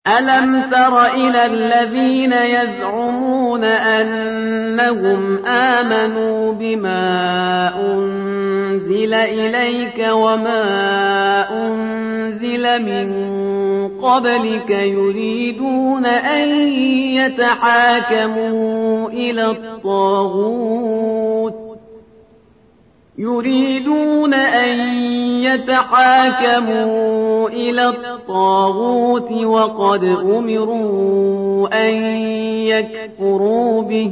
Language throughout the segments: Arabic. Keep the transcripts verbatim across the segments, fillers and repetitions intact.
ألم تر إلى الذين يزعمون أنهم آمنوا بما أنزل إليك وما أنزل من قبلك يريدون أن يتحاكموا إلى الطاغوت يريدون أن يتحاكموا إلى الطاغوت وقد أمروا أن يكفروا به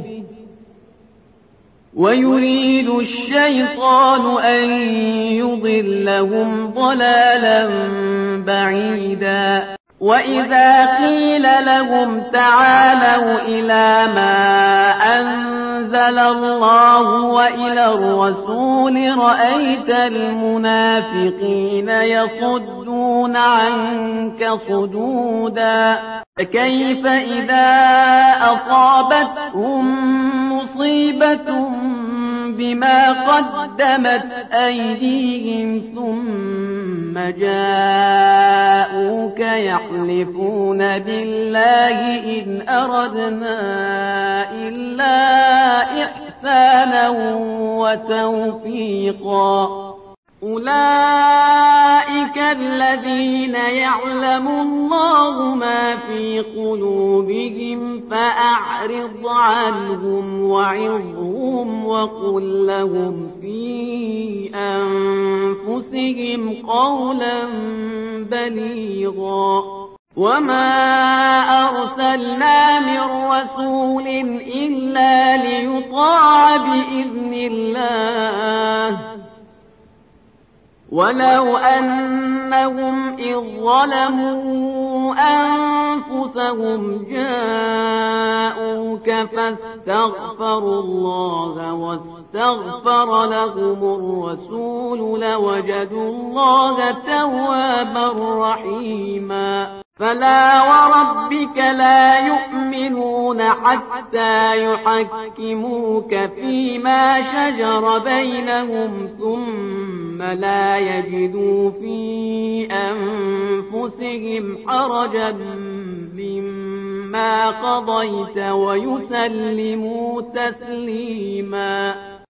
ويريد الشيطان أن يضلهم ضلالا بعيدا وإذا قيل لهم تعالوا إلى ما أنزل الله وإلى الرسول رأيت المنافقين يصدون عنك صدودا فكيف إذا أصابتهم مصيبة بما قدمت أيديهم ثم جاءوك يحلفون بالله إن أردنا إلا إحسانا وتوفيقا أولئك الذين يعلم الله ما في قلوبهم فأعرض عنهم وعظهم وقل لهم في أنفسهم قولا بليغا وما أرسلنا من رسول إلا ليطاع بإذن الله ولو أنهم إذ ظلموا أنفسهم جاءوك فاستغفروا الله واستغفر لهم الرسول لوجدوا الله توابا رحيما فلا وربك لا يؤمنون حتى يحكموك فيما شجر بينهم ثم لا يجدوا في أنفسهم حرجا مما قضيت ويسلموا تسليما